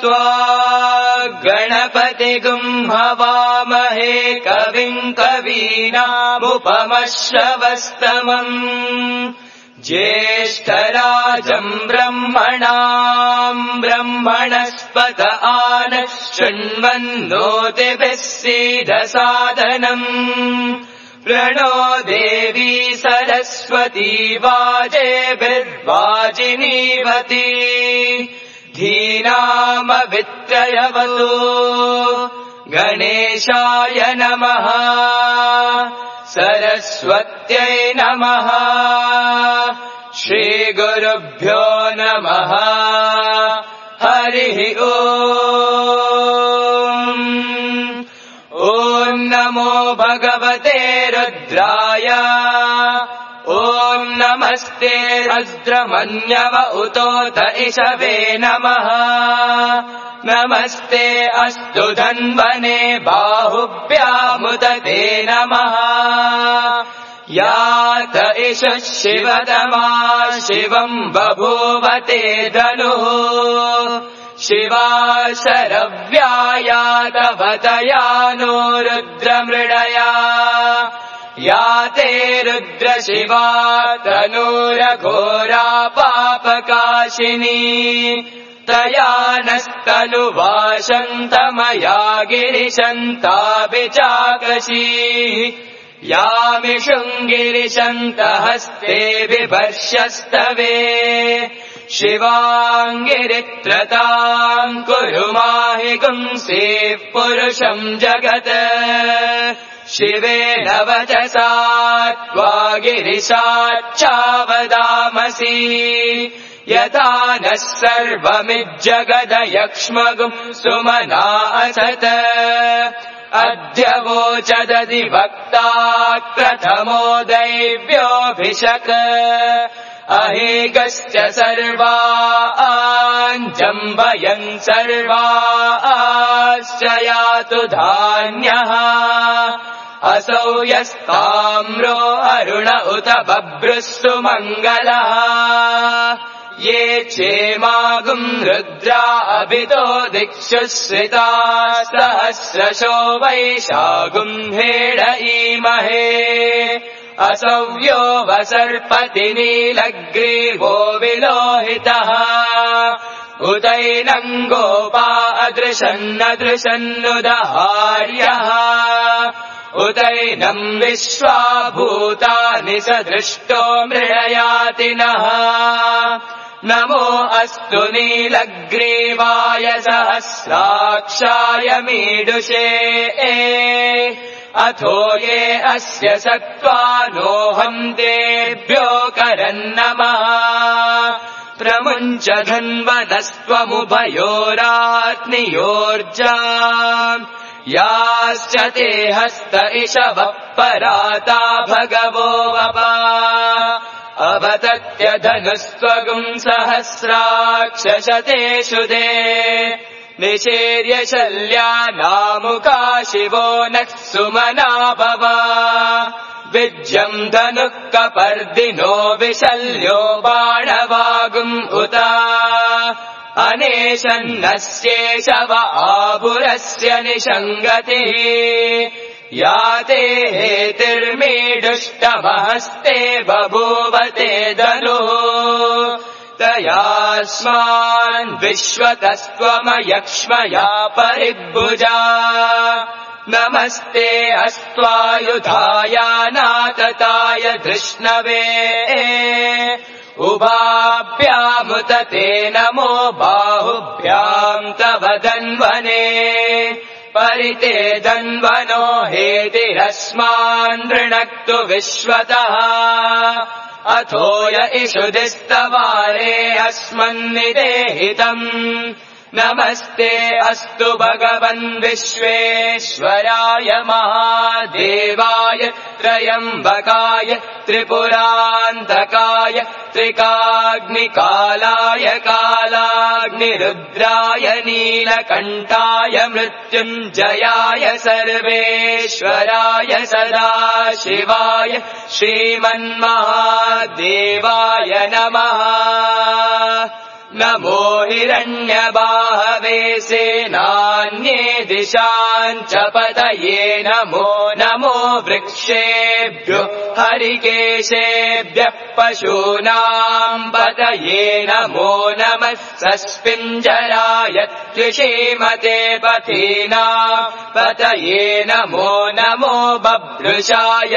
त्वा गणपतिगुं हवामहे कविं कवीनामुपमश्रवस्तमम् ज्येष्ठराजम् ब्रह्मणाम् ब्रह्मणस्पत आनः शृण्वन्नोतिभिः सीदसादनम् प्रणो देवी सरस्वती वाजेभिर्वाजिनीवती धीनामवित्रयवतु गणेशाय नमः सरस्वत्यै नमः श्रीगुरुभ्यो नमः हरिः ॐ नमो भगवते रुद्राय ॐ नमस्ते रुद्रमन्यव उतोत इषवे नमः नमस्ते अस्तु धन्वने बाहुभ्यामुदते नमः यात इषः शिवतमा शिवम् बभूवते धनुः शिवा शरव्यायातवतया नो रुद्रमृडया याते रुद्रशिवा तनूरघोरा पापकाशिनी तया नस्तनुवाशन्तमया गिरिशन्ताभिचाकशी यामिषुङ्गिरिशन्तहस्ते बिभर्ष्यस्तवे शिवाङ्गिरित्रताम् कुरु माहि गुंसेः पुरुषम् जगत् शिवेन वचसा त्वा गिरिशाच्चावदामसि यथा नः सर्वमिज्जगदयक्ष्मगुं सुमना असत अद्य वोचदधिवक्ता प्रथमो दैव्योऽभिषक् अहेगश्च सर्वाञ्जम्बयन् सर्वाश्च यातु धान्यः असौ यस्ताम्रो अरुण उत बभ्रुस्तु मङ्गलः ये क्षेमागुं रुद्रा अभितो दिक्षु श्रिता सहस्रशो वैशागुं हेड ईमहे असव्यो वसर्पति नीलग्रीवो विलोहितः उतैनम् गोपा अदृशन्नदृशन्नुदहार्यः उतैनम् विश्वा भूतानि सदृष्टो मृळयातिनः नमो अस्तु नीलग्रीवाय सहस्राक्षाय मीडुषे अथो ये अस्य सत्त्वानोऽहन्तेभ्यो करन्नमः प्रमुञ्च धन्वनस्त्वमुभयोरात्नियोर्जा याश्च ते हस्त इषवः पराता भगवो वपा अवतत्य धनुस्त्वगुं सहस्राक्षशतेषु दे निशेर्य शल्यानामुका शिवो नः सुमना भव विज्यम् धनुः कपर्दिनो विशल्यो बाणवागुम् उत अनेशन्नस्येषव आभुरस्य निषङ्गतिः याते हेतिर्मीडुष्टमहस्ते बभूवते धनुः तयास्मान् विश्वतस्त्वमयक्ष्मया परिभुजा नमस्ते अस्त्वायुधायानातताय धृष्णवे उभाभ्यामुत ते नमो बाहुभ्याम् तव धन्वने परिते धन्वनो हेतिरस्मान् नृणक्तु विश्वतः अथो य इषुधिस्तवारे अस्मन्निदेहितम् नमस्ते अस्तु भगवन् विश्वेश्वराय महादेवाय त्र्यम्बकाय त्रिपुरान्तकाय त्रिकाग्निकालाय कालाग्निरुद्राय नीलकण्ठाय मृत्युञ्जयाय सर्वेश्वराय सदाशिवाय श्रीमन्महादेवाय नमः। नमो हिरण्यबाहवे सेनान्ये दिशाञ्च पतये नमो नमो वृक्षेभ्यो हरिकेशेभ्यः पशूनाम् पतये नमो नमः सस्पिञ्जराय त्रिषीमते पथीनाम् पतये नमो नमो बभ्रुषाय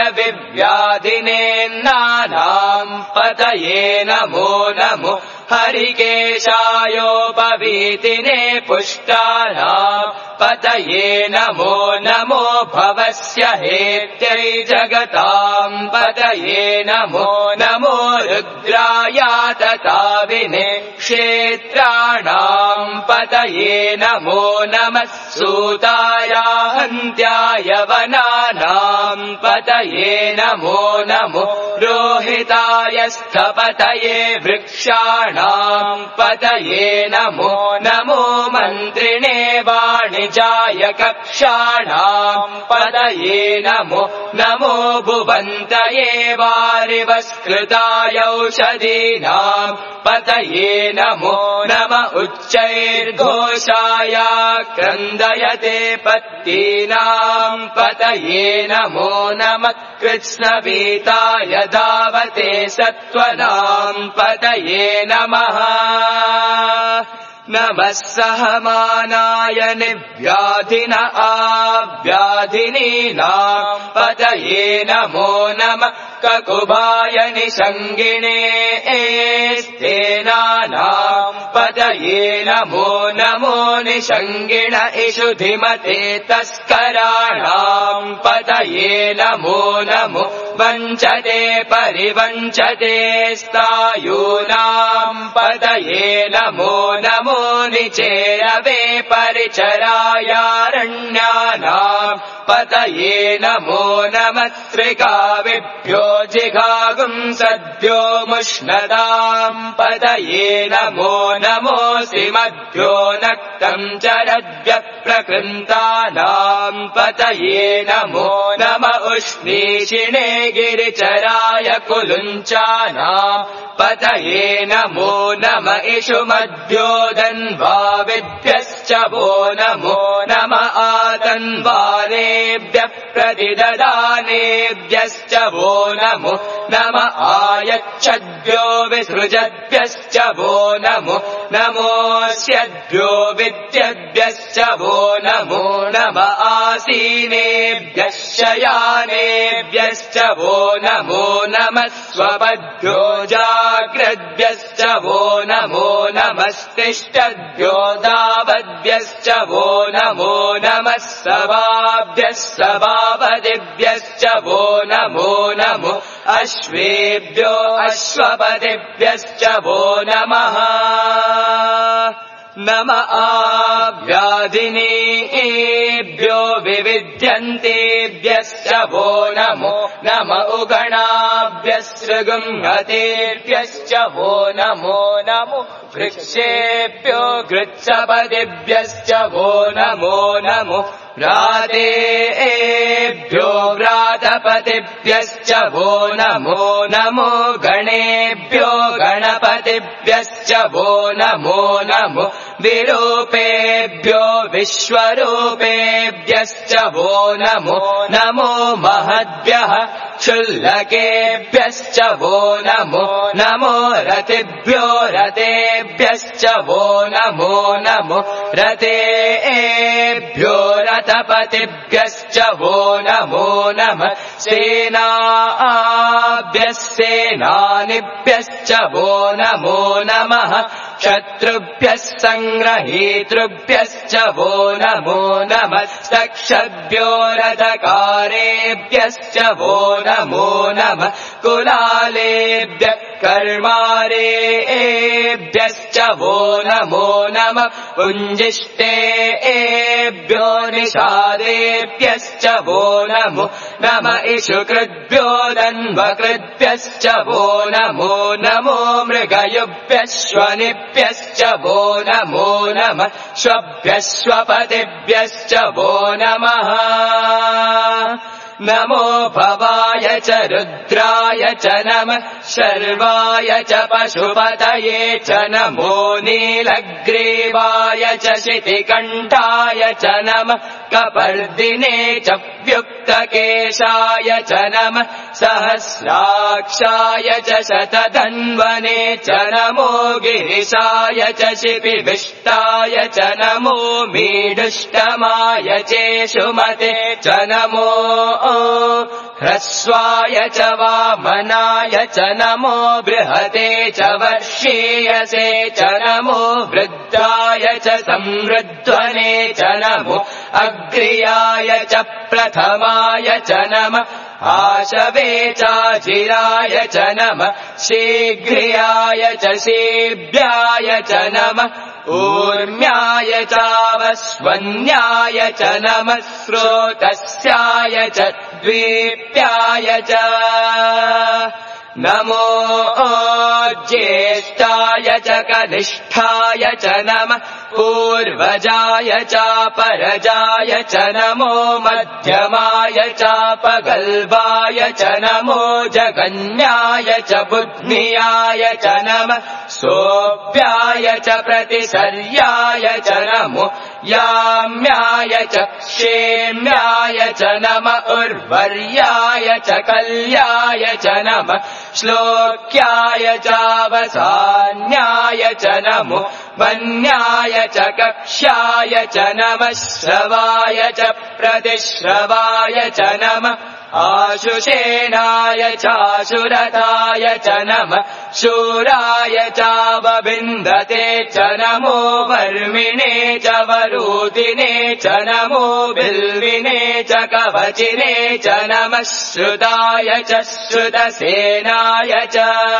विव्याधिनेन्नानाम् पतये नमो नमो हरिकेशायोपवीतिने पुष्टानाम् पतये नमो नमो भवस्य हेत्यै जगताम् पतये नमो नमो रुद्रायातताविने क्षेत्राणाम् पतये नमो नमः सूताय हन्त्याय वनानाम् पतये नमो नमो रोहिताय स्थपतये वृक्षाणाम् पतये नमो नमो मन्त्रिणे वाणिजाय कक्षाणाम् पतये नमो नमो भुवन्तये वारिवस्कृताय औषधीनाम् पतये नमो नम उच्चैर्घोषाय क्रन्दयते पत्तीनाम् पतये नमो नमः कृत्स्नवीताय धावते सत्त्वनाम् पतये नमः नमः सहमानाय निव्याधिन आव्याधिनीनाम् पतये नमो नमः ककुभाय निषङ्गिणे स्तेनानाम् पतये नमो नमो निषङ्गिण इषुधिमते तस्कराणाम् पतये नमो नमो वञ्चते परिवञ्चते स्तायूनाम् पतये नमो नमो निचेरवे परिचरायारण्यानाम् पतये नमो नमः त्रिकाविभ्यो जिघागुम् सद्यो मुष्णदाम् पतये नमो नमोऽस्तिमद्भ्यो नक्तम् चरद्भ्यः प्रकृन्तानाम् पतये नमो नम उष्णीषिणे गिरिचराय कुलुञ्चानाम् पतये नमो नम इषुमद्भ्यो दन्वाविभ्यश्च वो नमो नम आतन्वानेभ्यः प्रतिददानेभ्यश्च वो नमो नम आयच्छद्भ्यो विसृजद्भ्यश्च वो नमो नमोऽस्यद्भ्यो विद्यद्भ्यश्च वो नमो नम आसीनेभ्यः शयानेभ्यश्च वो नमो नमः स्वपद्भ्यो जाग्रद्भ्यश्च वो नमो नमस्तिष्ठद्भ्यो दावद्भ्यश्च वो नमो नमः सवाभ्यः सवापदिभ्यश्च वो नमो नमो अश्वेभ्यो अश्वपदिभ्यश्च वो नमः नम आव्याधिनेभ्यो विविध्यन्तेभ्यश्च वो नमो नम उगणाभ्यसृगुंहतेभ्यश्च वो नमो नमो वृक्षेभ्यो गृत्सपदिभ्यश्च वो नमो नमो व्रातेभ्यो व्रातपतिभ्यश्च वो नमो नमो गणेभ्यो गणपतिभ्यश्च वो नमो नमो विरूपेभ्यो विश्वरूपेभ्यश्च वो नमो नमो महद्भ्यः क्षुल्लकेभ्यश्च वो नमो नमो रतिभ्यो रतेभ्यश्च वो नमो नमो रतेभ्यो रतपतिभ्यश्च वो नमो नमः सेनाभ्यः सेनानिभ्यश्च वो नमो नमः शत्रुभ्यः सङ्ग्रहीतृभ्यश्च वो नमो नमः सक्षद्भ्यो रथकारेभ्यश्च वो नमो नमः कुलालेभ्यः कर्मारेभ्यश्च वो नमो नमः पुञ्जिष्टेभ्यो निषादेभ्यश्च वो नमो नम इषुकृद्भ्यो दन्वकृद्भ्यश्च वो नमो नमो मृगयुभ्यश्वनिभ्यश्च वो नमो नमः श्वभ्यश्वपतिभ्यश्च वो नमः नमो भवाय च रुद्राय च नमः शर्वाय च पशुपतये च नमो नीलग्रीवाय च शितिकण्ठाय च नमः कपर्दिने च व्युक्तकेशाय च नमः सहस्राक्षाय च शतधन्वने च नमो गिरिशाय च शिपिविष्टाय च नमो मीडुष्टमाय चेषुमते च नमो ह्रस्वाय च वामनाय च नमो बृहते च वर्षीयसे च नमो वृद्धाय च संवृध्वने च नमो अग्र्याय च प्रथमाय च नमः आशवे चाजिराय च नमः शीघ्र्याय च शीभ्याय च नमः ऊर्म्याय चावस्वन्याय च नमः स्रोतस्याय च द्वीप्याय च नमो ज्येष्ठाय च कनिष्ठाय च नमः पूर्वजाय चापरजाय च नमो मध्यमाय चापगल्भाय च नमो जगन्याय च बुद्ध्याय च नमः सोऽप्याय च प्रतिसर्याय च नमो याम्याय च क्षेम्याय च नमः उर्वर्याय च कल्याय च नमः श्लोक्याय चावसान्याय च नमो वन्याय च कक्ष्याय च नमः श्रवाय च प्रतिश्रवाय च नमः आशुषेणाय चाशुरताय च नमः शूराय चावबिन्दते च नमो वर्मिणे च वरूदिने च नमो बिल्विने च कवचिने च नमः श्रुताय च श्रुतसेनाय च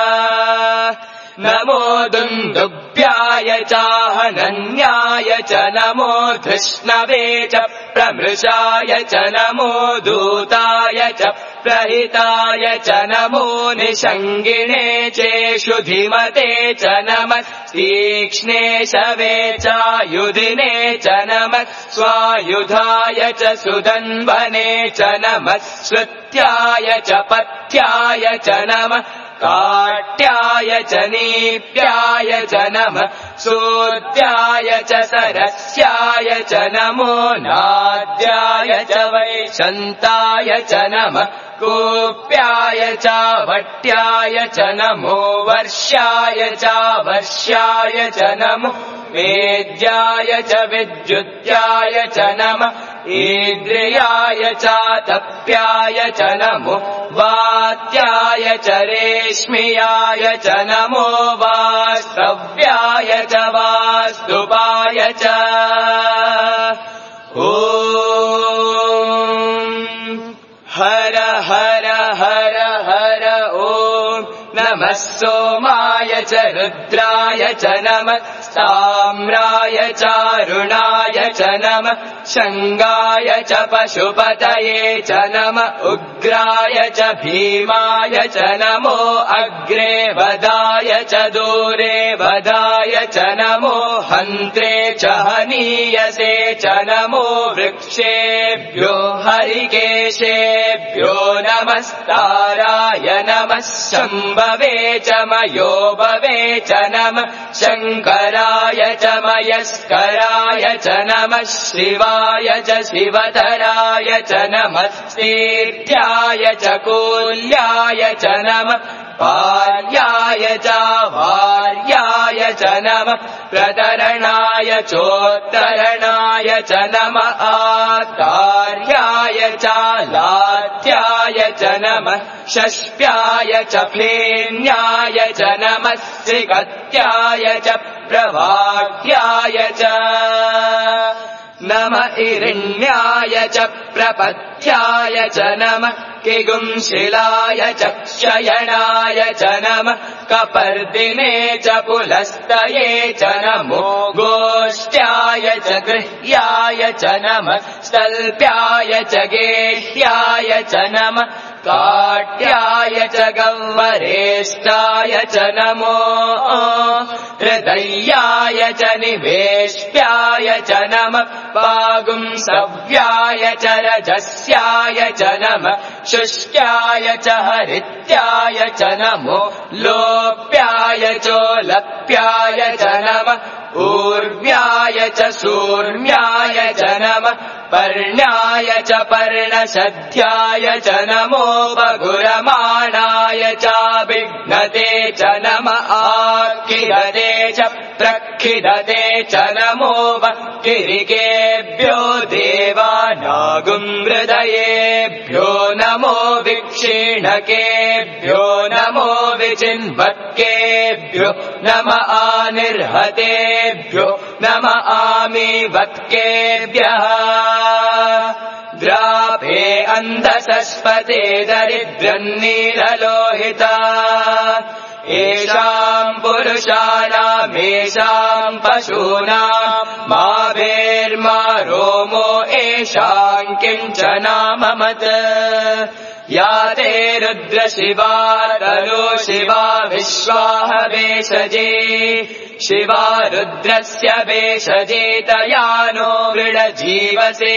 नमो दुन्दुभ्याय चाहनन्याय च नमो धृष्णवे च प्रमृषाय च नमो दूताय च प्रहिताय च नमो निषङ्गिणे चेषु धीमते च नमः तीक्ष्णे शवे चायुधिने च नमः स्वायुधाय च सुदन्वने च नमः श्रुत्याय च पथ्याय च नमः काट्याय च नीप्याय च नमः सूद्याय च सरस्याय च नमो नाद्याय च वैशन्ताय च नमः कूप्याय च वट्याय च नमो वर्ष्याय च वर्ष्याय च नमो वेद्याय च विद्युत्याय च नमः ईद्रियाय च तप्याय च नमो वात्याय च रेश्मियाय च नमो वास्तव्याय च वास्तुपाय च ॐ हर हर हर हर ॐ नमः सोमाय च रुद्राय च नमः ताम्राय चारुणाय च नमः शङ्गाय च पशुपतये च नमः उग्राय च भीमाय च नमो अग्रे वदाय च दूरे वदाय च नमो हन्त्रे च हनीयसे च नमो वृक्षेभ्यो हरिकेशेभ्यो नमस्ताराय नमः शम्भवे च मयोभवे च नमः शङ्कराय च मयस्कराय च नमः शिवाय च शिवतराय च नमः तीर्थ्याय च कूल्याय च नमः पार्याय च वार्याय च नमः प्रतरणाय चोत्तरणाय च नमः आतार्याय च लात्याय च नमः षष्प्याय च फेन्याय च नमः त्रिकत्याय च प्रवाक्याय च नमः इरिण्याय च प्रपथ्याय च नमः किगुंशिलाय च क्षयणाय च नमः कपर्दिने च पुलस्तये च नमो गोष्ट्याय च गृह्याय च नमः स्तल्प्याय च गेह्याय च नमः काट्याय च गह्वरेष्ठाय च नमो हृदयाय च निवेश्याय च नमः पागुंसव्याय च रजस्याय च नमः शुष्क्याय च हरित्याय च नमो लोप्याय चोलप्याय च नमः ऊर्व्याय च सूर्म्याय च नमः पर्ण्याय च पर्णशद्ध्याय च नमो बगुरमाणाय चाभिघ्नते च नमः आखिदते च प्रखिदते च नमो वक्किरिकेभ्यो देवानागुंहृदयेभ्यो नमो विक्षीणकेभ्यो नमो विचिन्वत्केभ्यो नमः आनिर्हतेभ्यो नमः आमीवत्केभ्यः द्रापे अन्धसस्पते दरिद्रन्नीललोहिता येषाम् पुरुषाणामेषाम् पशूनाम् मा भेर्मा रोमो येषाम् किञ्चनाममत् या ते रुद्रशिवा तनो शिवा विश्वाह भेषजे शिवा रुद्रस्य भेषजेतया नो मृडजीवसे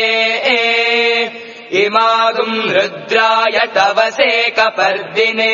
इमागुम् रुद्राय तवसे कपर्दिने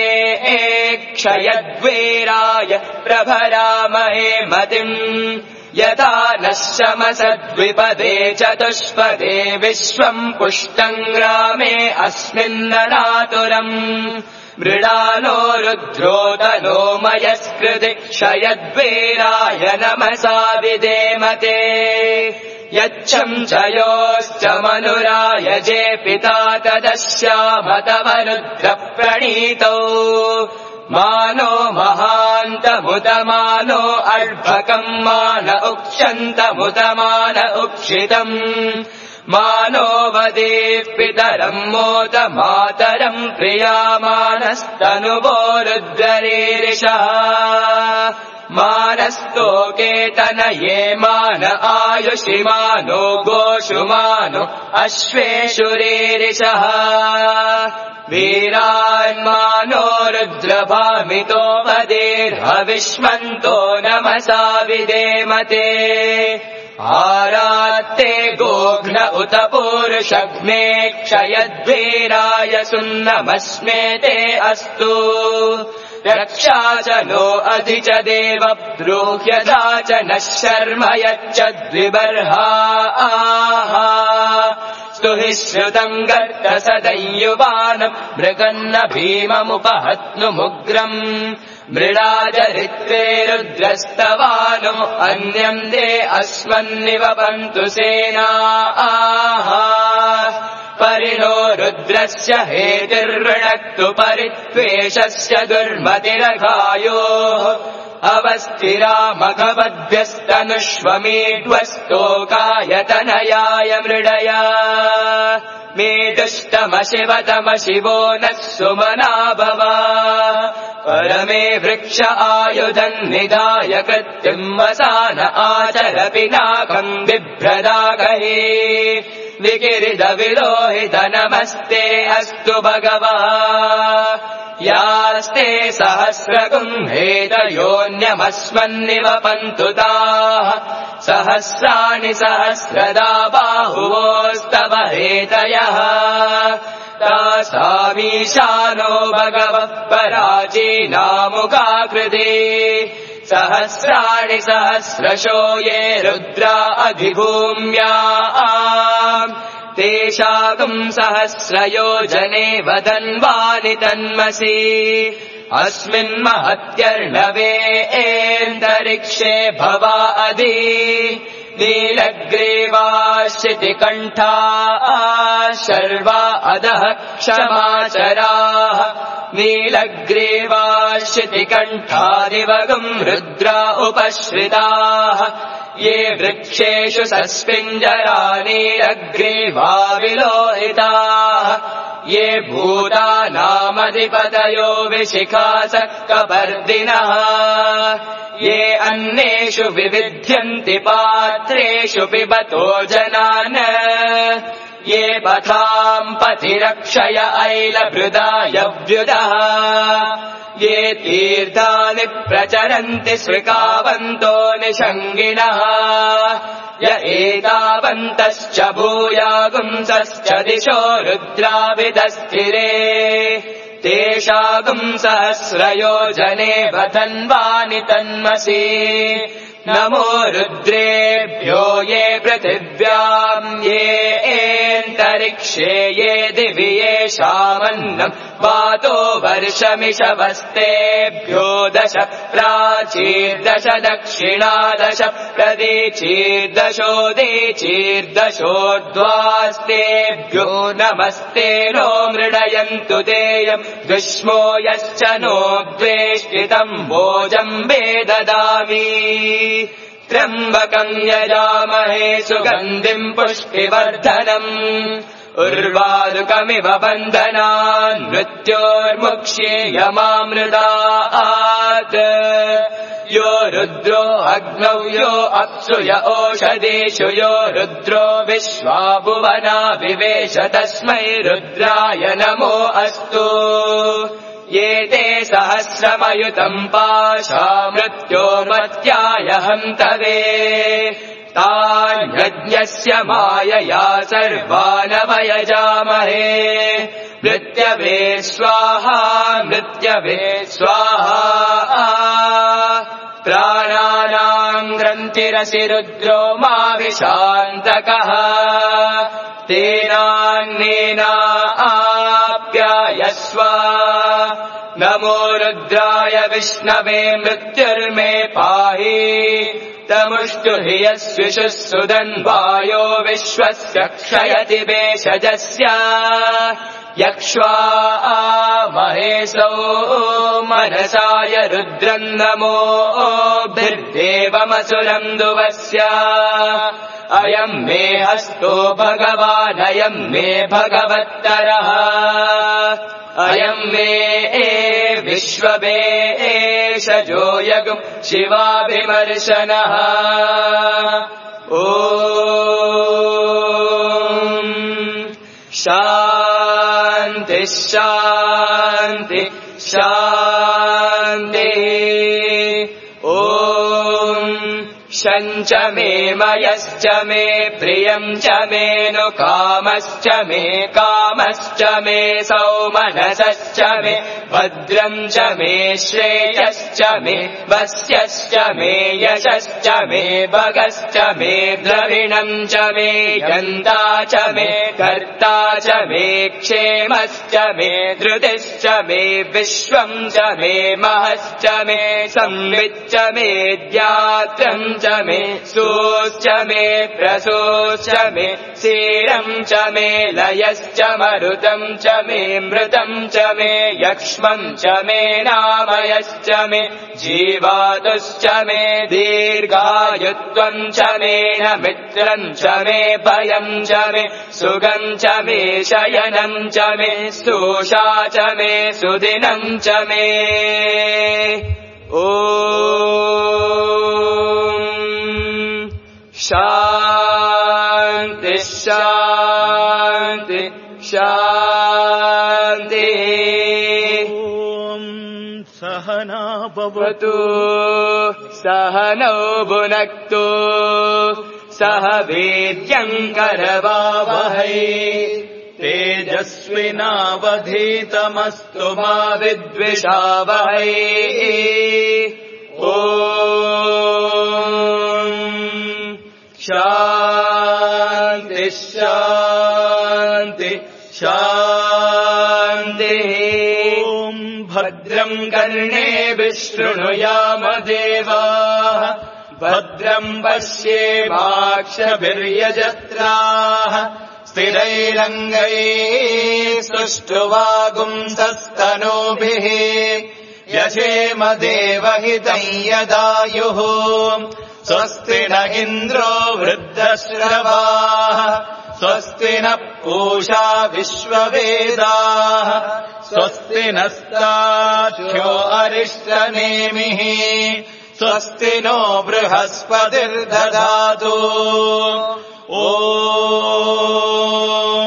क्षयद्वेराय प्रभरामहे मतिम् यथा नः शमसद्विपदे चतुष्पदे विश्वम् पुष्टम् ग्रामे अस्मिन्ननातुरम् मृडालो रुद्रोदनो मयस्कृति क्षयद्वेराय नमसा विदेमते यच्छम् च योश्च मनुराय जे पिता तदस्यामतवरुद्रप्रणीतौ मानो महान्तमुदमानो अर्भकम् मान उक्ष्यन्तमुदमान उक्षितम् मानो वदेः पितरम् मोद मातरम् प्रियामानस्तनुवो रुद्ररीरिषः मानस्तोकेतनये मान आयुषिमानो गोषुमानो अश्वेषुरीरिषः वीरान्मानो रुद्रभामितो वदेर्हविष्मन्तो नमसा विदेमते आरात्ते गोघ्न उत पूरुषघ्ने क्षयद्वीराय सुन्नमस्मेते अस्तु रक्षा च नो अधि च देव ब्रूह्यधा च नः शर्म यच्च द्विबर्हा स्तुहि श्रुतम् गर्त सदयुवानम् मृगन्न भीममुपहत्नुमुग्रम् मृडाजरित्रे रुद्रस्तवानो अन्यम् दे अस्मन्निव पन्तु सेना परिणो रुद्रस्य हेतिर्वृणक्तु परित्वेषस्य दुर्मतिरघायोः अवस्थिरा मघवद्भ्यस्तनुष्वमीढ्वस्तोकायतनयाय मृडया मेदुष्टमशिवतम शिवो नः सुमना भव परमे वृक्ष आयुधम् निधाय कृत्तिम् वसान आचर पिनाकम् बिभ्रदागहे विकिरिद विलोहित नमस्ते अस्तु भगवः यास्ते सहस्रगुम्हेतयोऽन्यमस्मन्निव पन्तु ताः सहस्राणि सहस्रदा बाहुवोस्तव हेतयः तासामीशानो भगवः पराचीनामुखाकृते सहस्राणि सहस्रशो ये रुद्रा अधिभूम्या तेषाकम् सहस्रयोजने वदन्वानि तन्मसि अस्मिन्महत्यर्णवेऽन्तरिक्षे भवा अधि नीलग्रीवाश्चितिकण्ठा शर्वा अधः क्षमाचराः नीलग्रीवाश्चितिकण्ठादिवगम् रुद्रा उपश्रिताः ये वृक्षेषु सस्पिञ्जरा नीलग्रीवा विलोहिताः ये भूतानामधिपतयो विशिखासक्कपर्दिनः ये अन्नेषु विविध्यन्ति पात्रेषु पिबतो जनान् ये पथाम् पथिरक्षय ऐलभृदायव्युदः ये तीर्थानि प्रचरन्ति स्विकावन्तो निषङ्गिणः य एतावन्तश्च भूयागुंसश्च दिशो रुद्राविदस्थिरे तेषागुंसहस्रयोजने वधन्वानि तन्मसि नमो रुद्रेभ्यो ये पृथिव्याम् ये एन्तरिक्षे ये दिवि येषामन्नम् वातो वर्षमिषवस्तेभ्यो 10 प्राचीर्दश दक्षिणादश प्रदीचीर्दशोदीचीर्दशोर्ध्वास्तेभ्यो नमस्ते नो मृडयन्तु तेयम् दुष्मो यश्च नो द्वेष्टितम् भोजम्बे ददामि त्र्यम्बकम् यजामहे सुगन्धिम् पुष्टिवर्धनम् उर्वारुकमिव बन्धनान् मृत्योर्मुक्ष्येयमामृतात् यो रुद्रो अग्नौ यो अप्सु य ओषधीषु यो रुद्रो विश्वा भुवना विवेश तस्मै रुद्राय नमो अस्तु ये ते सहस्रमयुतम् पाशा मृत्योर्मर्त्याय हन्तवे तान् यज्ञस्य मायया सर्वानवयजामहे मृत्यवे स्वाहा मृत्यवे स्वाहा प्राणानाम् ग्रन्थिरसि रुद्रो मा विशान्तकः तेनान्नेनाप्यायस्व नमो रुद्राय विष्णवे मृत्युर्मे पाहि तमुष्टु हि यस्विषुः सुदन्वायो विश्वस्य क्षयति भेषजस्य यक्ष्वा महेशो मनसाय रुद्रम् नमोभिर्देवमसुरम् दुवस्य अयम् मे हस्तो भगवान् अयम् मे भगवत्तरः अयम् मे विश्ववेशजो यगुम् शिवाभिमर्शनः ॐ शान्ति शान्ति शान्ति ॐ शञ्च मे मयश्च मे प्रियम् च मे नु कामश्च मे कामश्च मे सौमनसश्च मे भद्रम् च मे श्रेयश्च मे वस्यश्च मे यशश्च मे भगश्च मे द्रविणम् च मे यन्ता च मे कर्ता च मे क्षेमश्च मे धृतिश्च मे विश्वम् च मे महश्च मे संविच्च मे ज्ञात्रम् च मे सोश्च मे प्रसोश्च मे सीरम् च मे लयश्च मरुतम् च मे मृतम् च मे यक्ष्मम् च मे नामयश्च मे जीवातुश्च मे दीर्घायुत्वम् च मे न मित्रम् च मे भयम् च मे सुगम् च मे शयनम् च मे स्तोषा च मे सुदिनम् च मे ॐ शान्ति शान्ति शान्ति ॐ सहना भवतु सहनौ भुनक्तु सह वीर्यम् करवावहै तेजस्विनावधीतमस्तु मा विद्विषावहै ॐ शान्ति शान्ति शान्ति ॐ भद्रम् कर्णेभिः शृणुयाम देवाः भद्रम् पश्येमाक्षभिर्यजत्राः स्थिरैरङ्गैः सुष्ठुवागुंसस्तनूभिः यशेम देवहितम् यदायुः स्वस्ति न इन्द्रो वृद्धश्रवाः स्वस्ति नः पूषा विश्ववेदाः स्वस्ति नस्तार्क्ष्यो अरिष्टनेमिः स्वस्ति नो बृहस्पतिर्दधातु ॐ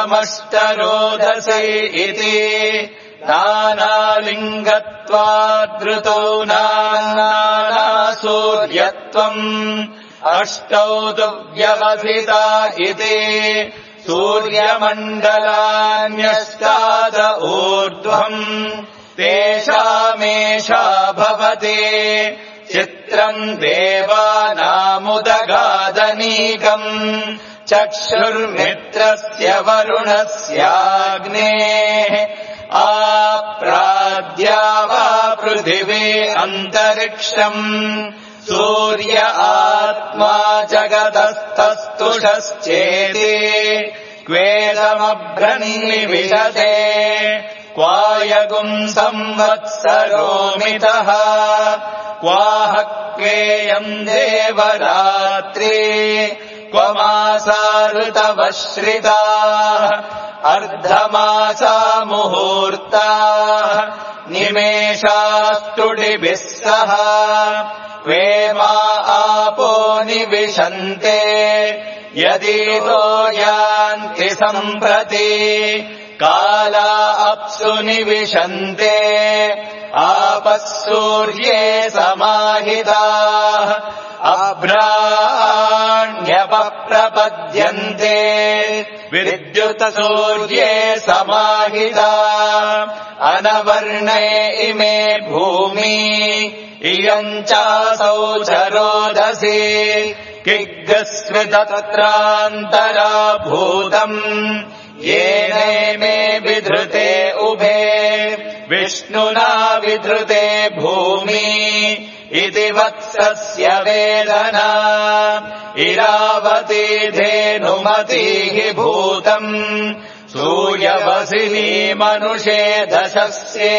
सूर्यमष्टरोदसी इति नानालिङ्गत्वादृतौ नानासूर्यत्वम् अष्टौ तु व्यवसिता इति सूर्यमण्डलान्यष्टाद ऊर्ध्वम् तेषामेषा भवति चित्रम् देवानामुदगादनीकम् चक्षुर्मित्रस्य वरुणस्याग्नेः आप्राद्या वा पृथिवी अन्तरिक्षम् सूर्य आत्मा जगतस्तस्तुषश्चेति क्वेदमभ्रन्निविशते क्वायगुम् संवत्सरो मितः क्वाह क्वेयम् देवरात्रि क्व मासा ऋतवश्रिताः अर्धमासा मुहूर्ताः निमेषास्तुटिभिः सह क्वेमा आपो निविशन्ते यदीतो यान्ति सम्प्रति काला अप्सु निविशन्ते आपः सूर्ये समाहिताः अभ्राण्यपप्रपद्यन्ते विद्युतसूर्ये समाहिता अनवर्णे इमे भूमि इयम् चासौ च रोदसी किग्गस्वितत्रान्तरा भूतम् येनैमे विधृते उभे विष्णुना विधृते भूमि इति वत्सस्य वेदना इरावती धेनुमतीः भूतम् सूर्यवसिनी मनुषे दशस्ये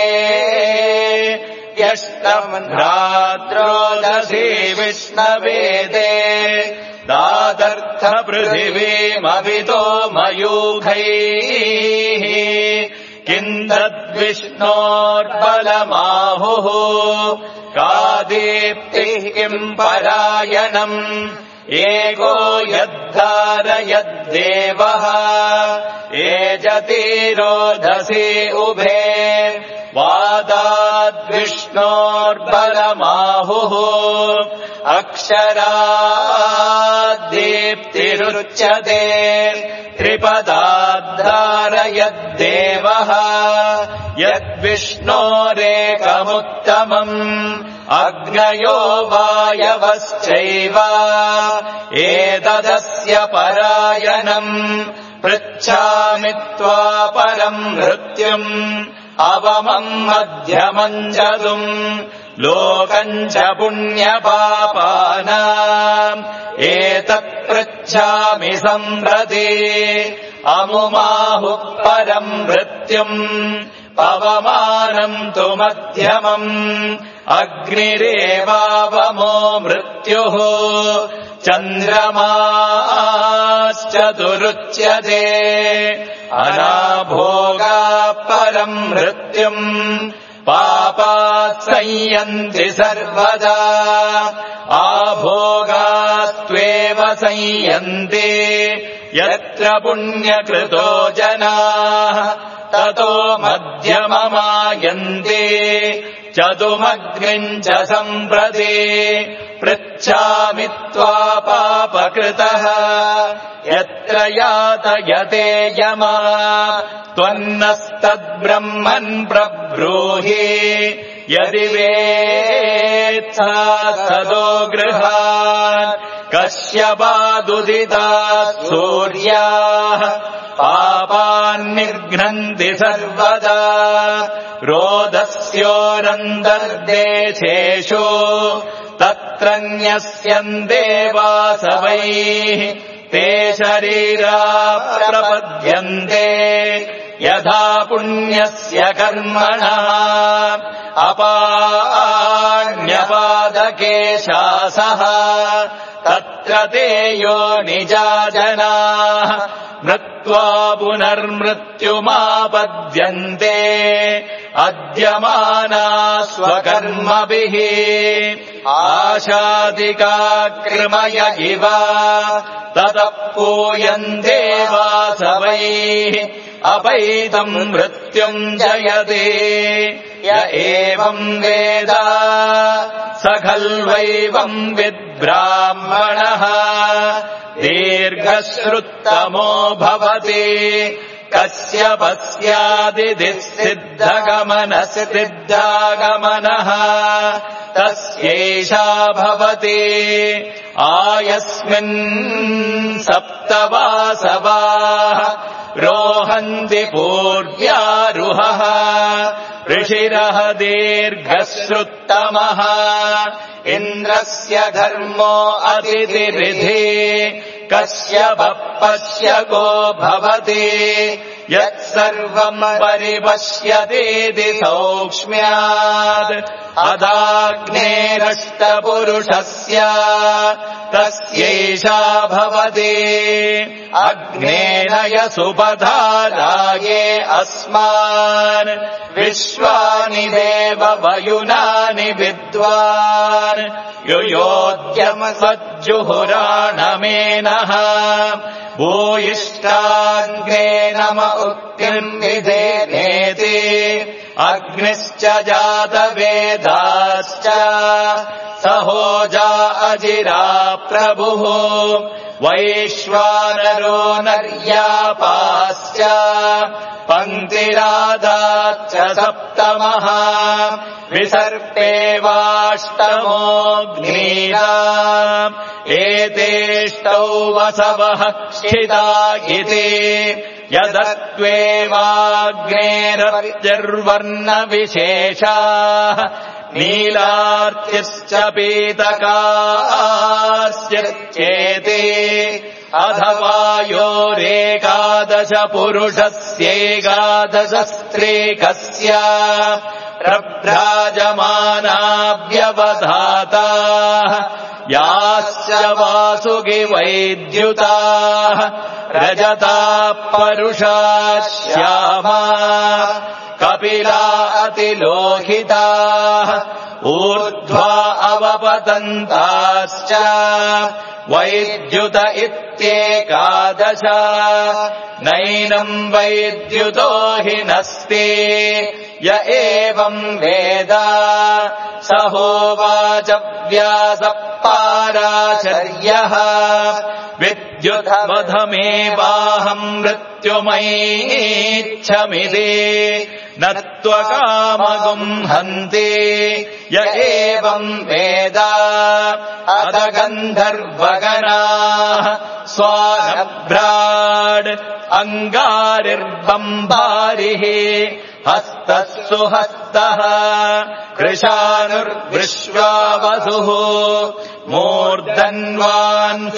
यष्टम् रात्रोदसी विष्णवेदे दादर्थ पृथिवीमवितो मयूखैः किन्दद्विष्णोर्बलमाहुः का दीप्तिः किम् परायणम् एको यद्धारयद्देवः एजति उभे वादाद्विष्णोर्बलमाहुः अक्षराद्दीप्तिरुच्यते त्रिपदाद्धारयद्देवः यद्विष्णोरेकमुत्तमम् अग्नयो वायवश्चैव एतदस्य परायणम् पृच्छामि त्वापरम् मृत्युम् अवमम् मध्यमम् जतुम् लोकम् च पुण्यपापानाम् एतत् पृच्छामि सम्प्रति अमुमाहुः परम् मृत्युम् पवमानम् तु मध्यमम् अग्निरेवावमो मृत्युः चन्द्रमाश्चतुरुच्यते अनाभोगा परम् मृत्युम् पापात् संयन्ति सर्वदा आभोगास्त्वेव संयन्ति यत्र पुण्यकृतो जनाः ततो मध्यममायन्ति चतुमग्निम् च सम्प्रति पृच्छामि त्वापापकृतः यत्र यातयते यमा त्वन्नस्तद्ब्रह्मन् प्रब्रूहि यदि वेत्सा ततो गृहान् कश्यपादुदिताः सूर्याः पापान्निघ्नन्ति सर्वदा रोदस्योरन्तर्देशेषु तत्र न्यस्यन्ते वासवैः ते शरीरा प्रपद्यन्ते यथा पुण्यस्य कर्मणः अपाण्यपादकेशासः तत्र ते योनिजा जनाः मृत्वा पुनर्मृत्युमापद्यन्ते अद्यमाना स्वकर्मभिः आशादिकाकृमय इव ततः पूयन्ते वासवैः अपैतम् मृत्युम् जयते य एवम् वेद स खल्वैवम् विद्ब्राह्मणः दीर्घश्रुत्तमो भवति कस्यपस्यादिदिः सिद्धागमनः तस्यैषा भवति आयस्मिन् सप्तवासवाः रोहन्ति पूर्व्यारुहः ऋषिरः दीर्घश्रुत्तमः इन्द्रस्य धर्मो अतिथिरिधि कस्यपः पश्यको भवति यत्सर्वम् परिपश्यतीति सौक्ष्म्यात् अदाग्नेरष्टपुरुषस्य तस्यैषा भवति अग्नेन यसुपधाराये अस्मान् विश्वानि देव वयुनानि विद्वान् युयोद्यमसज्जुहुराणमेनः भूयिष्ठाग्ने नम उक्तिम् विधेनेति अग्निश्च जातवेदाश्च सहोजा अजिरा प्रभुः वैश्वानरो नर्यापाश्च पङ्क्तिरादाच्च सप्तमः विसर्पेवाष्टमोऽग्नीरा एतेष्टौ वसवः क्षिता इति यदत्वेवाग्नेरर्वर्णविशेषाः नीलार्चिश्च पीतकाश्चित्येते अथवा योरेकादश पुरुषस्यैकादश स्त्रीकस्य प्रभ्राजमानाव्यवधाताः याश्च वासुकि वैद्युताः रजताः परुषा श्यामा कपिला अतिलोहिताः ऊर्ध्वा अवपतन्ताश्च वैद्युत इत्येकादश नैनम् वैद्युतो हि नस्ति य एवम् वेद स होवाच व्यासः पाराशर्यः विद्युद्वधमेवाहम् मृत्युमैच्छमिति न त्वकामगुम् हन्ति य एवम् वेद अथ गन्धर्वगणाः स्वानभ्राड् अङ्गारिर्बम्बारिः हस्तः सुहस्तः कृशानुर्विश्वावसुः मूर्धन्वान्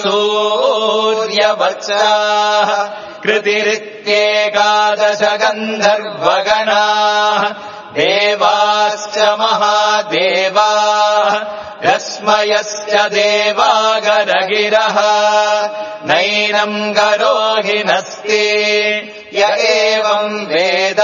सूर्यवत्साः कृतिरित्येकादश गन्धर्वगणाः देवाश्च महादेवाः रश्मयश्च देवागरगिरः नैनम् गरो हि नस्ति य एवम् वेद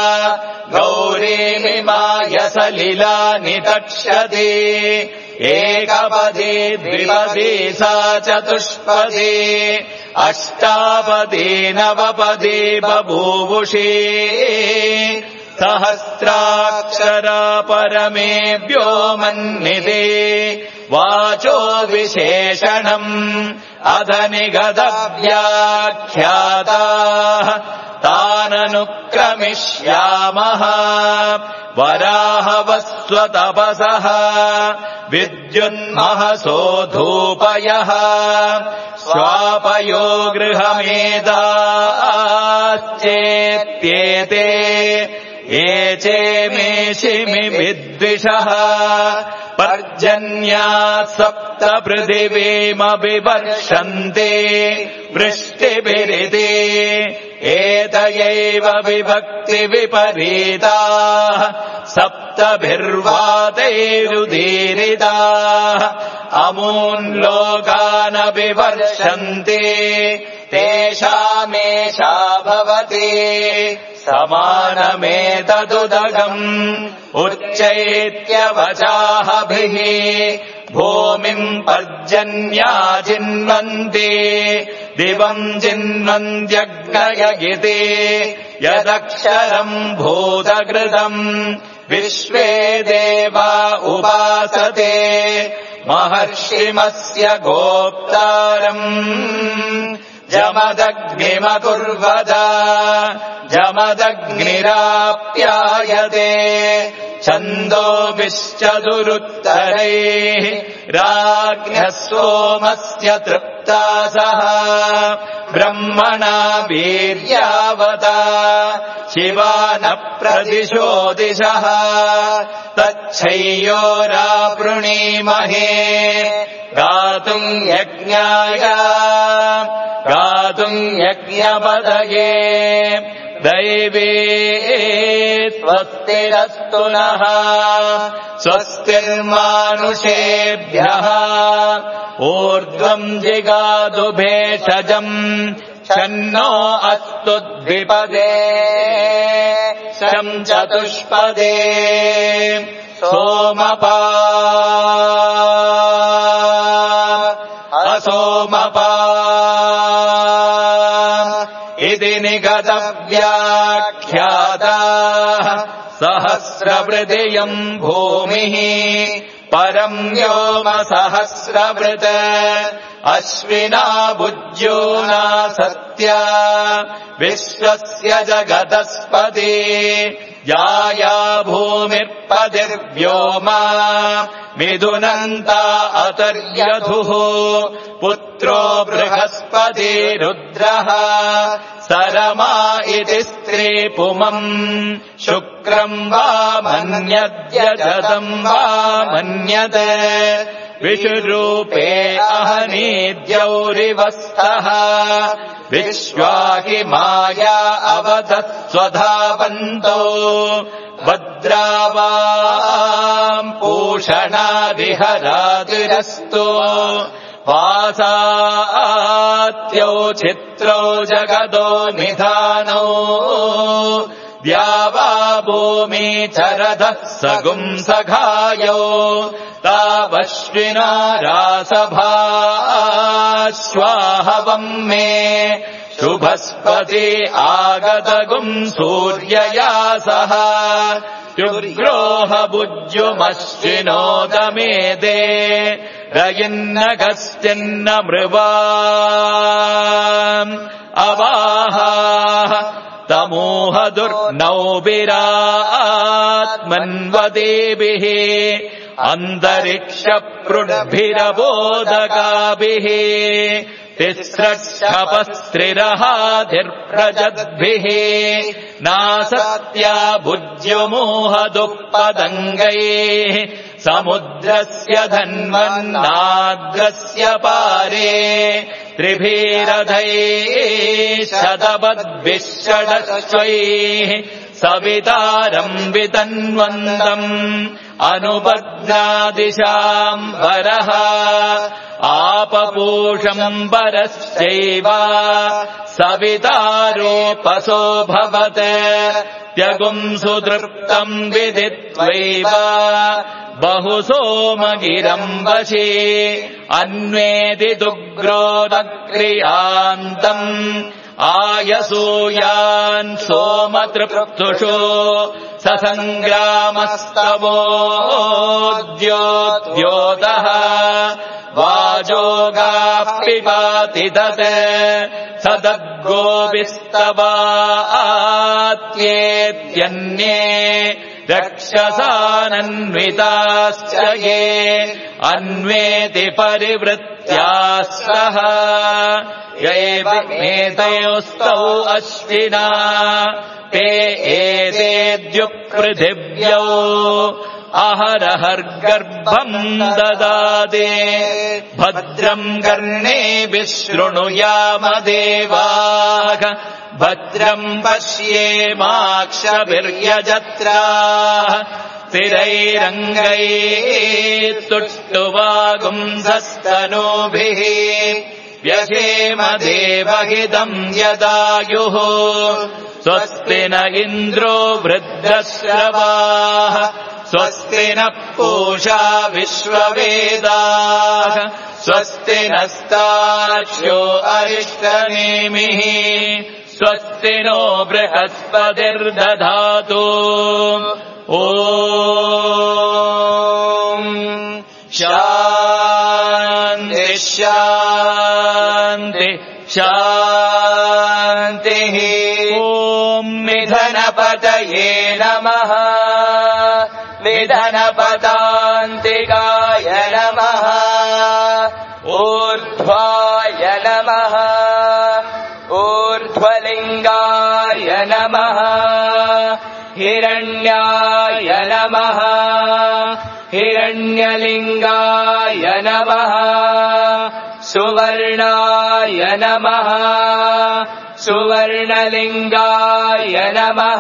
गौरीमिमाय सलिलानि तक्षति एकपदी द्विपदी सा चतुष्पदी अष्टापदी नवपदी बभूवुषी सहस्राक्षरा परमेभ्यो मन्निधि वाचो विशेषणम् अधनिगतव्याख्याताः ताननुक्रमिष्यामः वराहवस्वतपसः विद्युन्महसोधूपयः स्वापयो गृहमेधाश्चेत्येते ये चेमेशिमि विद्विषः पर्जन्याः सप्त पृथिवीमभिवर्षन्ते वृष्टिभिरिति एतयैव विभक्तिविपरीताः सप्तभिर्वातैरुदीरिताः अमून्लोकानभिवर्षन्ते तेषामेषा भवति समानमेतदुदगम् उच्चैत्यवचाहभिः भूमिम् पर्जन्या जिन्वन्ति दिवम् जिन्वन्त्यग्नय इति यदक्षरम् भूतकृतम् विश्वे देवा उपासते महर्षिमस्य गोप्तारम् जमदग्निमकुर्वद जमदग्निराप्यायते छन्दोभिश्चतुरुत्तरैः राज्ञः सोमस्य तृप्तासः ब्रह्मणा वीर्यावता शिवान प्रदिशो दिशः तच्छय्योरावृणीमहे गातुम् यज्ञपदये दैवे स्वस्तिरस्तु नः स्वस्तिर्मानुषेभ्यः ऊर्ध्वम् जिगातु भेषजम् शन्नो अस्तु द्विपदे शं चतुष्पदे सोमपा असोमपा इति निगतव्याख्याताः सहस्रवृदियम् भूमिः परम् व्योम सहस्रवृत् अश्विना भुज्योना सत्या विश्वस्य जगतस्पति या भूमिर्पतिर्व्योमा मिथुनन्ता अतर्यधुः पुत्रो बृहस्पतिरुद्रः सरमा इति स्त्रीपुमम् शुक्रम् वा मन्यद्यजतम् वा मन्यते विषुरूपे अहनीद्यौरिवस्थः विश्वाहि माया अवतः स्वधावन्तो भद्रावाम् पूषणादिहरातिरस्तु वासात्यौ चित्रौ जगदो निधानौ द्यावा भूमि चरदः सगुंसघायौ तावश्विना रासभाश्वाहवम् मे शुभस्पति आगतगुम् सूर्यया सह युग्रोह भुज्युमश्विनोदमेदे रयिन्न कश्चिन्न मृवा अवाहा तमोह दुर्नौभिरात्मन्वदेभिः अन्तरिक्षप्रुड्भिरबोधकाभिः तिस्रक्षपस्त्रिरहाधिर्प्रजद्भिः नासत्या भुज्यमोह दुःपदङ्गैः समुद्रस्य धन्वन्नाद्रस्य पारे त्रिभिरधैः शतपद्भिश्षडश्वैः सवितारम् वितन्वन्तम् अनुपद्नादिशाम् वरः आपपूषम् परश्चैव सवितारोपसो भवत् त्यगुम् सुतृप्तम् विदित्वैव बहु सोमगिरम् वशे अन्वेति दुग्रोदक्रियान्तम् आयसूयान् सोमतृप्तुषो ससङ्ग्रामस्तवोद्योतः वाजोगाः पिबाति तत् सदद्गोभिस्तवात्येत्यन्ये रक्षसानन्विताश्च ये अन्वेति परिवृत्त्याः सह एतयोस्तौ अश्विना ते एतेद्युपृथिव्यौ अहरहर्गर्भम् ददाते भद्रम् कर्णेभिः शृणुयामदेवाः भद्रम् पश्येमाक्षभिर्यजत्राः स्थिरैरङ्गैः सुष्ठुवागुंसस्तनूभिः व्यशेम देवहितम् स्वस्ति न इन्द्रो वृद्धश्रवाः स्वस्ति नः पूषा विश्ववेदाः स्वस्ति नस्तार्क्ष्यो अरिष्टनेमिः स्वस्ति नो बृहस्पतिर्दधातु ॐ शान्ति शान्ति शान्तिः ॐ निधनपतये नमः निधनपदान्तिकाय नमः ऊर्ध्वाय नमः ऊर्ध्वलिङ्गाय नमः हिरण्याय नमः हिरण्यलिङ्गाय नमः सुवर्णाय नमः सुवर्णलिङ्गाय नमः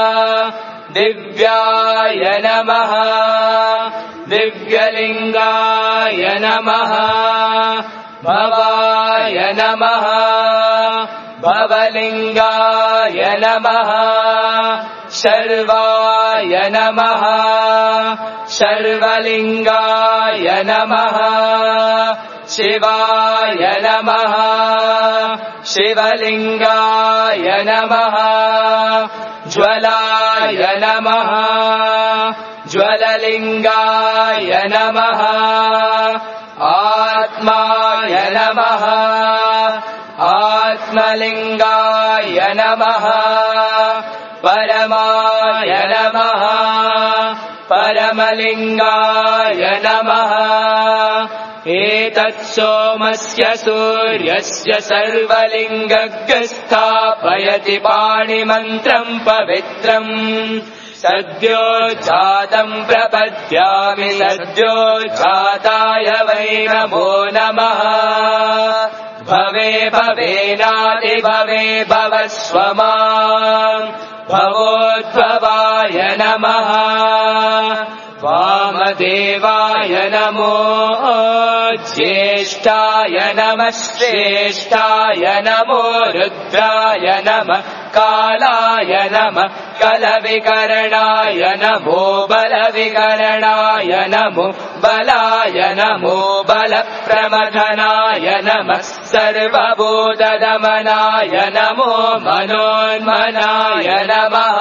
दिव्याय नमः दिव्यलिङ्गाय नमः भवाय नमः भवलिङ्गाय नमः शर्वाय नमः शर्वलिङ्गाय नमः शिवाय नमः शिवलिङ्गाय नमः ज्वलाय नमः ज्वललिङ्गाय नमः आत्माय नमः आत्मलिङ्गाय नमः परमाय नमः परमलिङ्गाय नमः एतत् सोमस्य सूर्यस्य सर्वलिङ्गस्थापयति पाणिमन्त्रम् पवित्रम् सद्योजातम् प्रपद्यामि सद्योजाताय वै नमो नमः भवे भवेनाति भवे भवस्व माम् भवोद्भवाय नमः वामदेवाय नमो ज्येष्ठाय नमः श्रेष्ठाय नमो रुद्राय नमः कालाय नमः कलविकरणाय नमो बलविकरणाय नमो बलाय नमो बलप्रमथनाय नमः सर्वभूतदमनाय नमो मनोन्मनाय नमः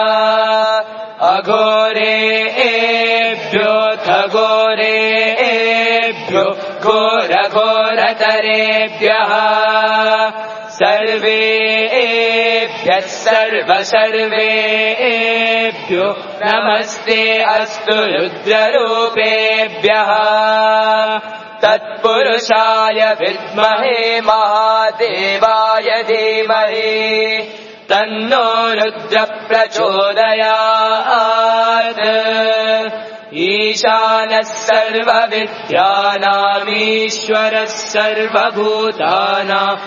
अघोरेभ्यो खगोरेभ्यो घोरघोरतरेभ्यः सर्वेभ्यः सर्वेभ्यो नमस्ते अस्तु रुद्ररूपेभ्यः तत्पुरुषाय विद्महे महादेवाय धीमहि तन्नो रुद्र प्रचोदयात् ईशानः सर्वविद्यानामीश्वरः सर्वभूतानां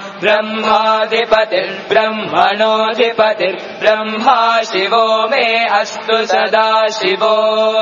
ब्रह्माधिपतिर्ब्रह्मणोऽधिपतिर्ब्रह्मा शिवो मे अस्तु सदा शिवो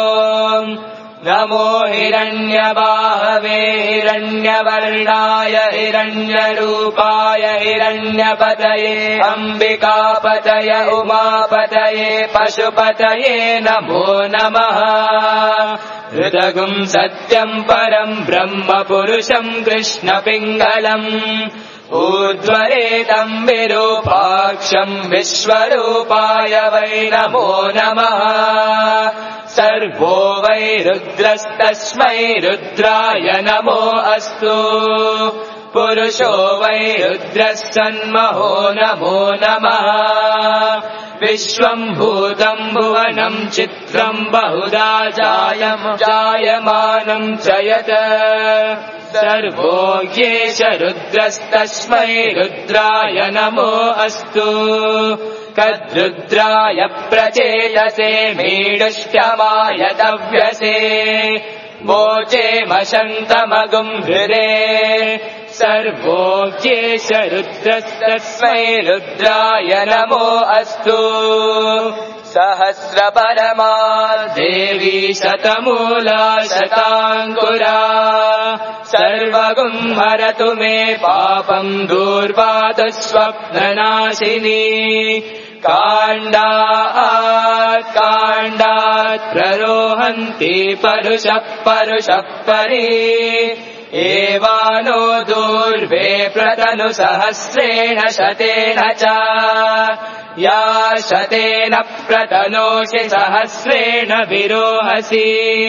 नमो हिरण्यबाहवे हिरण्यवर्णाय हिरण्यरूपाय हिरण्यपतये अम्बिकापतये उमापतये पशुपतये नमो नमः हृदगुम् सत्यम् परम् ब्रह्म पुरुषम् कृष्णपिङ्गलम् ऊर्ध्वरेतम् विरूपाक्षम् विश्वरूपाय वै नमो नमः सर्वो वै रुद्रस्तस्मै रुद्राय नमो अस्तु पुरुषो वै रुद्रः सन्महो नमो नमः विश्वम् भूतम् भुवनम् चित्रम् बहुधा जायमानम् च यत् सर्वो ह्येष रुद्रस्तस्मै रुद्राय नमो अस्तु कद्रुद्राय प्रचेतसे मीडुष्टमाय तव्यसे वोचे मशन्तमगुम् हृदे सर्वोऽख्येष रुद्रस्तस्मै रुद्राय नमो अस्तु सहस्रपरमा देवी शतमूला शताङ्कुरा सर्वगुम् हरतु मे पापम् दूर्वातु स्वप्ननाशिनी काण्डात् प्ररोहन्ति परुषः परि एवानो दूर्वे प्रतनुसहस्रेण शतेन च या शतेन प्रतनोषि सहस्रेण विरोहसि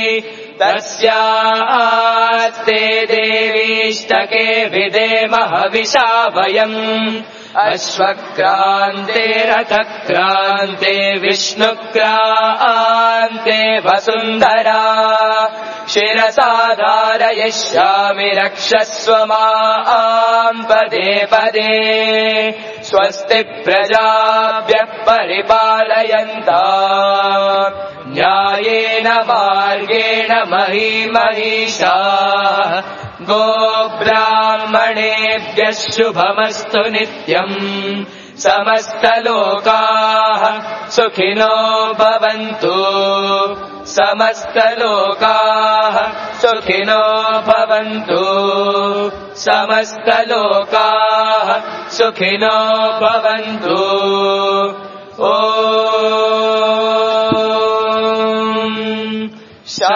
तस्यास्ते देवीष्टके विदेम हविषा वयम् अश्वक्रान्ते रथक्रान्ते विष्णुक्रान्ते वसुन्धरा शिरसा धारयिष्यामि रक्षस्व माम् पदे पदे स्वस्ति प्रजाभ्यः परिपालयन्ताम् न्यायेन मार्गेण महीमहीषाः गोब्राह्मणेभ्यः शुभमस्तु नित्यम् समस्तलोकाः सुखिनो भवन्तु समस्तलोकाः सुखिनो भवन्तु समस्तलोकाः सुखिनो भवन्तु ॐ शान्ति शान्ति शान्ति।